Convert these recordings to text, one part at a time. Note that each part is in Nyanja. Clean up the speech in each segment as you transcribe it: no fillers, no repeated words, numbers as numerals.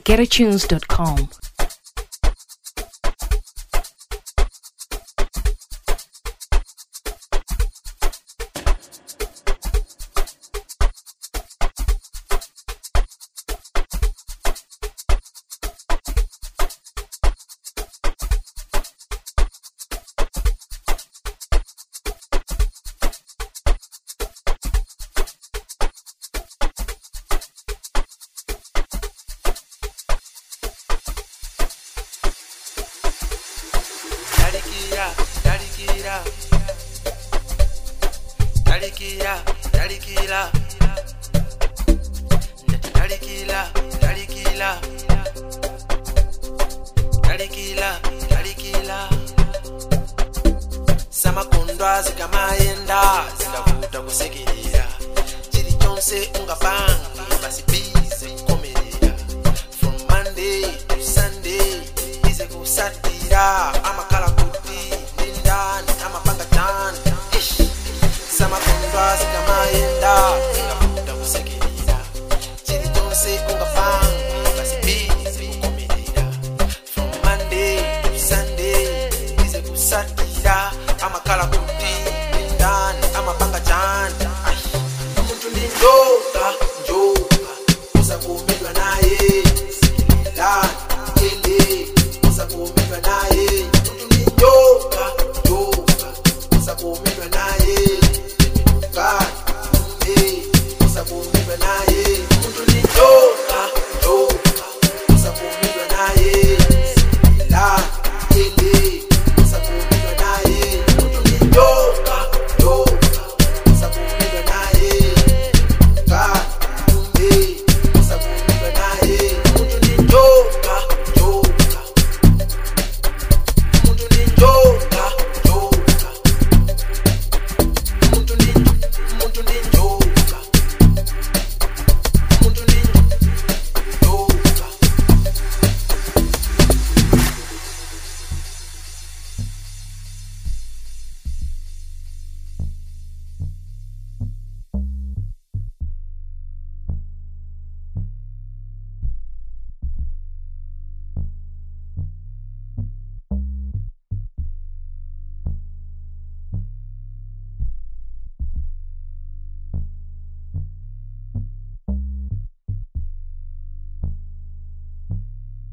GetAtunes.com. Samakondwa zikamayenda zikavuta kusekerera chili chonse ungapange basi bize kukomerera from Monday to Sunday ize kusatira amakala kuti ndindani amapanga tani samakondwa zikamayenda zikavuta kusekerera chili chonse ungapange basi bize kukomerera from Monday to Sunday ize kusatira amakala kuti ndani amapanga chanda umuntu ndindoka njoka usakumedwa naye sikilila ele usakumedwa naye umuntu ndindoka njoka usakumedwa naye ka usakumedwa naye umuntu ndindoka njoka usakumedwa naye sikilila ele usakumedwa naye Yoka, usakumedwa naye ka usakumedwa naye umuntu ni yoka umuntu ni yoka umuntu ni yoka umuntu ni yoka.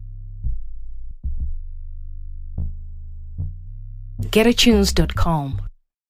GetAtunes.com.